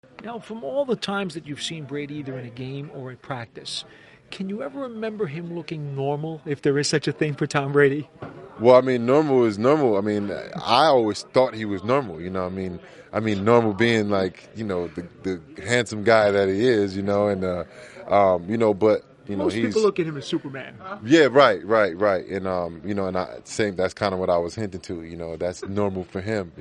Now, from all the times that you've seen Brady either in a game or in practice, can you ever remember him looking normal, if there is such a thing for Tom Brady? Well, I mean, normal is normal. I mean, I always thought he was normal. I mean, normal being like the handsome guy that he is. But Most people he's look at him as Superman. yeah, right, and I saying that's kind of what I was hinting to. That's normal for him.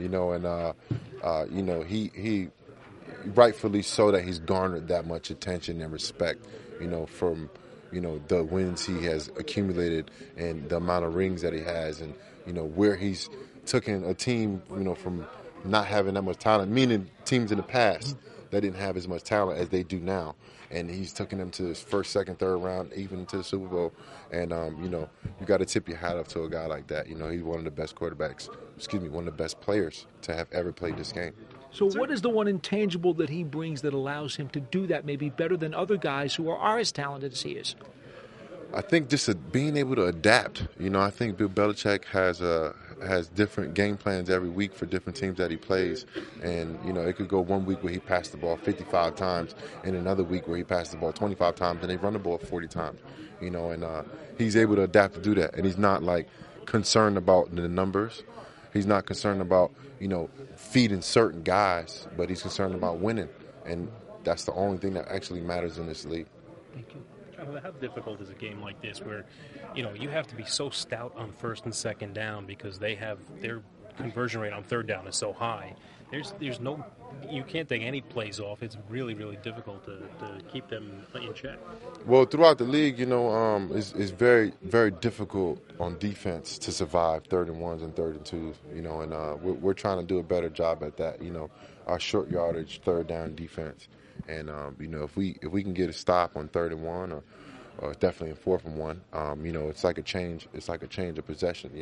He rightfully so that he's garnered that much attention and respect. From the wins he has accumulated and the amount of rings that he has, and where he's taken a team from not having that much talent, meaning teams in the past that didn't have as much talent as they do now, and he's taken them to his first, second, third round, even to the Super Bowl. And you got to tip your hat off to a guy like that. He's one of the best quarterbacks, one of the best players to have ever played this game. So what is the one intangible that he brings that allows him to do that maybe better than other guys who are as talented as he is? I think just being able to adapt. I think Bill Belichick has different game plans every week for different teams that he plays, and it could go one week where he passed the ball 55 times, and another week where he passed the ball 25 times, and they run the ball 40 times. And he's able to adapt to do that, and he's not like concerned about the numbers. He's not concerned about feeding certain guys, but he's concerned about winning, and that's the only thing that actually matters in this league. Thank you. How difficult is a game like this where, you have to be so stout on first and second down because their conversion rate on third down is so high. There's no, you can't take any plays off. It's really, really difficult to keep them in check. Well, throughout the league, it's very, very difficult on defense to survive third and ones and third and twos. And we're trying to do a better job at that. Our short yardage third down defense. And if we can get a stop on third and one, or definitely in fourth and one, it's like a change. It's like a change of possession.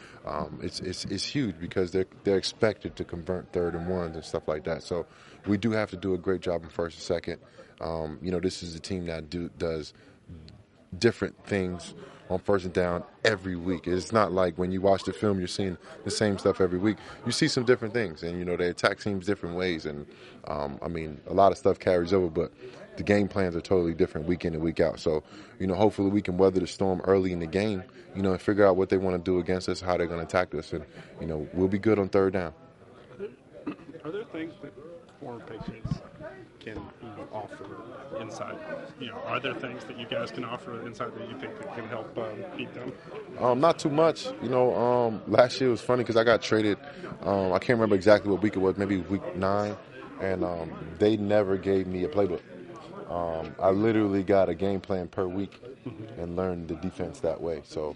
It's huge because they're expected to convert third and ones and stuff like that. So we do have to do a great job in first and second. This is a team that does different things on first and down every week. It's not like when you watch the film, you're seeing the same stuff every week. You see some different things, and they attack teams different ways. And a lot of stuff carries over, but the game plans are totally different week in and week out. So, hopefully we can weather the storm early in the game, and figure out what they want to do against us, how they're going to attack us, and we'll be good on third down. Are there things that former Patriots can offer inside? Are there things that you guys can offer inside that you think that can help beat them? Not too much. Last year was funny because I got traded. I can't remember exactly what week it was, maybe week 9, and they never gave me a playbook. I literally got a game plan per week and learned the defense that way. So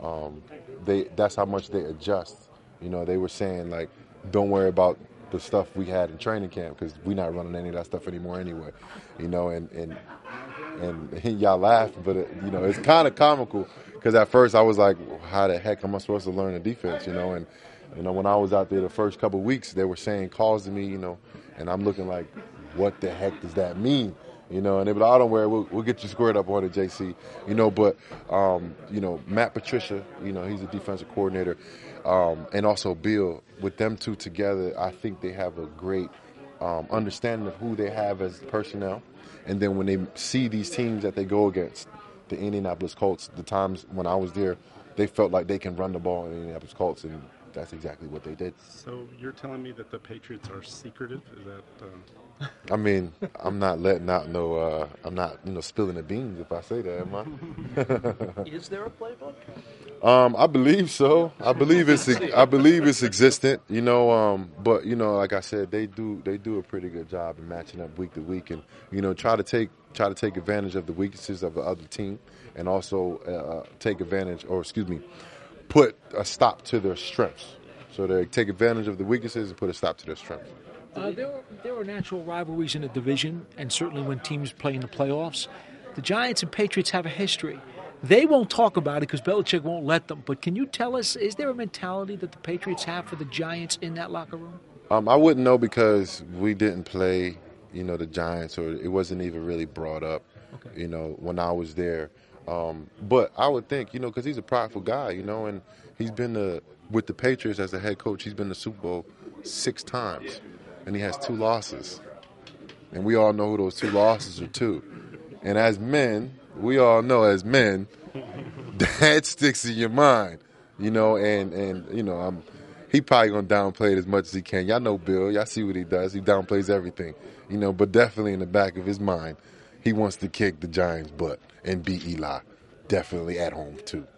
that's how much they adjust. They were saying, like, don't worry about the stuff we had in training camp because we're not running any of that stuff anymore anyway. And y'all laugh, but it's kind of comical because at first I was like, how the heck am I supposed to learn the defense? And when I was out there the first couple of weeks, they were saying calls to me, and I'm looking like, what the heck does that mean? And they were like, oh, don't worry, we'll get you squared up on it, JC. But Matt Patricia, he's a defensive coordinator, and also Bill. With them two together, I think they have a great understanding of who they have as personnel. And then when they see these teams that they go against, the Indianapolis Colts, the times when I was there, they felt like they can run the ball in the Indianapolis Colts, and that's exactly what they did. So you're telling me that the Patriots are secretive? Is that? I mean, I'm not letting out I'm not spilling the beans if I say that, am I? Is there a playbook? I believe so. I believe it's existent. But like I said, they do a pretty good job in matching up week to week, and try to take advantage of the weaknesses of the other team, and also put a stop to their strengths. So they take advantage of the weaknesses and put a stop to their strengths. There are natural rivalries in the division, and certainly when teams play in the playoffs. The Giants and Patriots have a history. They won't talk about it because Belichick won't let them. But can you tell us, is there a mentality that the Patriots have for the Giants in that locker room? I wouldn't know because we didn't play, the Giants, or it wasn't even really brought up, when I was there. But I would think, because he's a prideful guy, and he's been with the Patriots as a head coach, he's been to the Super Bowl 6 times, and he has 2 losses. And we all know who those 2 losses are to. And as men, we all know as men, that sticks in your mind, you know, and you know, he probably going to downplay it as much as he can. Y'all know Bill. Y'all see what he does. He downplays everything, you know, but definitely in the back of his mind, he wants to kick the Giants' butt and beat Eli. Definitely at home, too.